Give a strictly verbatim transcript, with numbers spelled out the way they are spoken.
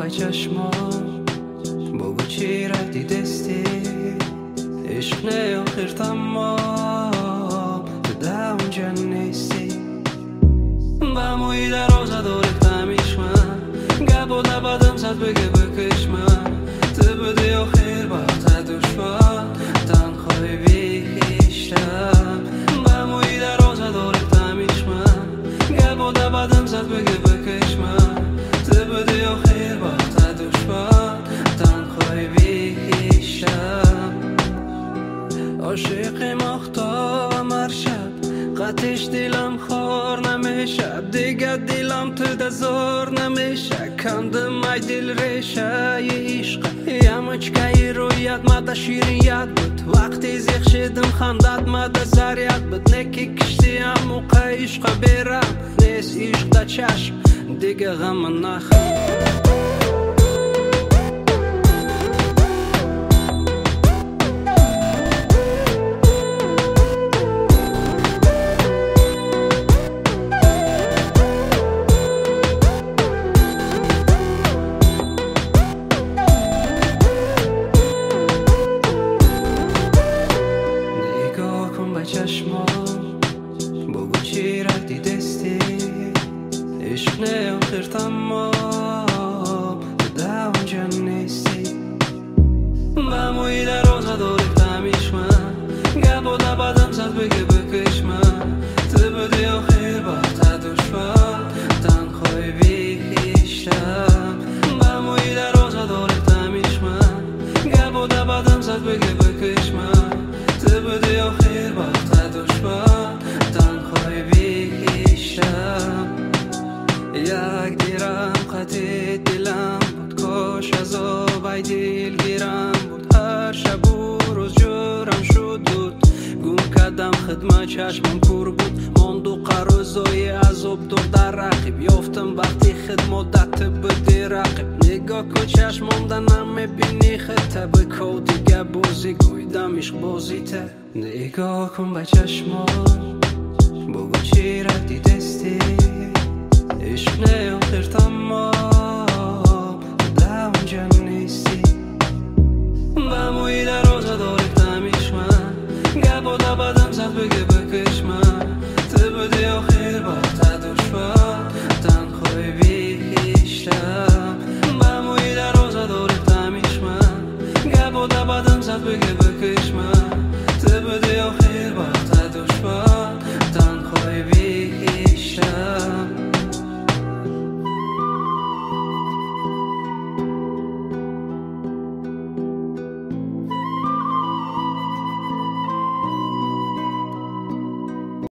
به چشمام بگو چی رفتی دستی عشق نه آخر تمام تو ده اونجا نیستی با موی در آزا دارک تمیش من گب و نبادم زد بگه بکش من تو بده آخر وقت دشوار تنخواه بی خیشتم با موی در آزا دارک تمیش من گب و نبادم زد بگه بکش من تو بده آخر وقت دشوار تنخواه بی خیشتم عاشق مختارم هر شب قطعش دلم خور نمیشه دیگه دلم تو دزار نمیشه کندم ای دل ریشه ی عشق یمچکای رویت مده شیریت بود وقتی زیخ شدم خندت مده زریت بود نکی کشتیم موقع عشق بیرم نیست عشق دا چشم دیگه غم نخم چشمام بگو چی رفتی دستی عشق نه آخر تمام تو ده اونجا نیستی با موی در آزا دارک تمیش من گب و نبادم زد بگه بکش من تو بده آخر وقت دشوار تنخواه بی خیشتم با موی در آزا دارک تمیش من گب و نبادم زد بگه بکش من تو بده آخر وقت دشوار تنخواه بی خیشتم یک دیرم قطع دلم بود کاش از آبای دلگیرم بود هر شب و روز جورم شد بود گم کردم خدمت چشمم کور بود ماند و قرازای عذاب دور در رقیب یافتم وقتی خدمت بودی رقیب نگاه که چشمم در نمیبینی خطه بکو دیگه بازی گویدم عشق بازی ته نگاه کن به چشمام بگو چی رفتی دستی عشق نه آخر تمام ده اونجا نیستی با موی در آزا دارک تمیش من گب و نبادم زد بگه بکش من تو بده آخر وقت دشوار تنخواه بی خیشتم با موی در آزا دارک تمیش من گب و نبادم زد بگه بکش من تو بده آخر